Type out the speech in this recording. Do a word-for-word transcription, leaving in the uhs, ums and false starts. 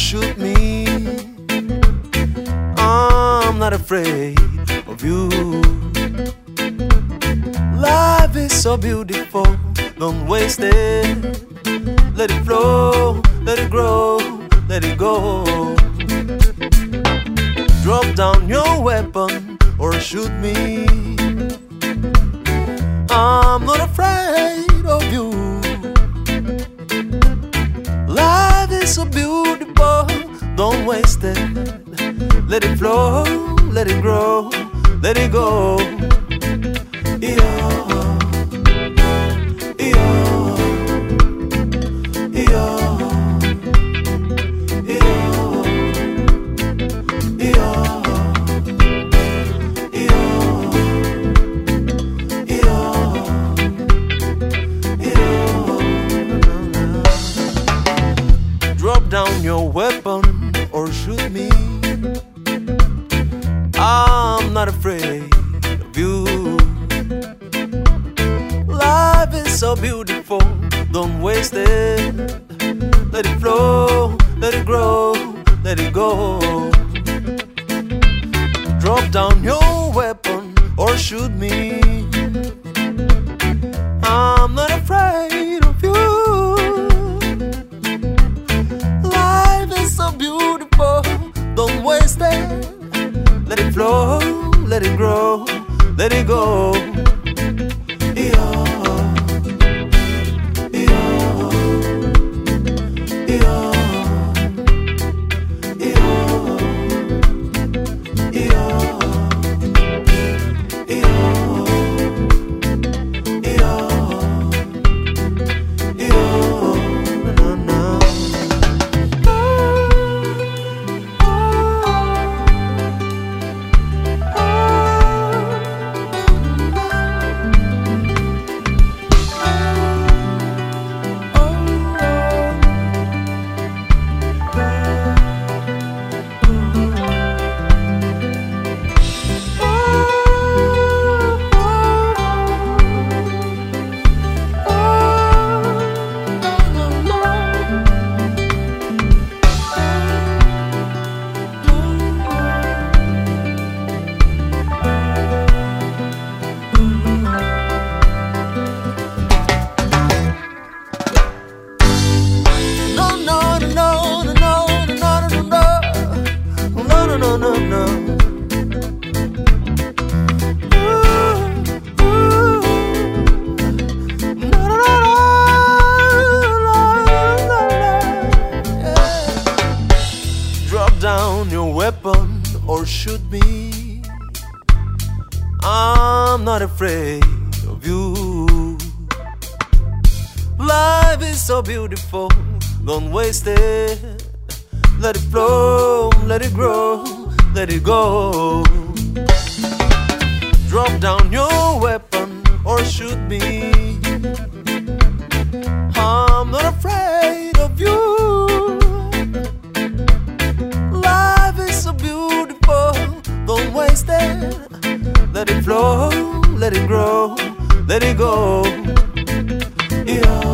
shoot me. I'm not afraid of you. Life is so beautiful, don't waste it. Let it flow, let it grow, let it go. Drop down your weapon or shoot me. I'm not afraid of you. Life is so beautiful, don't waste it. Let it flow, let it grow, let it go. Yeah. Drop down your weapon or shoot me. I'm not afraid of you. Life is so beautiful, don't waste it. Let it flow, let it grow, let it go. Drop down your weapon or shoot me. I'm not afraid of you. So beautiful, don't waste it. Let it flow, let it grow, let it go. Yeah. No, no, no. Ooh, ooh. No, no, no, no, no, no. Yeah. Drop down your weapon or shoot me. I'm not afraid of you. Life is so beautiful, don't waste it. Let it flow, let it grow, let it go. Drop down your weapon or shoot me. I'm not afraid of you. Life is so beautiful, don't waste it. Let it flow, let it grow, let it go. Yeah.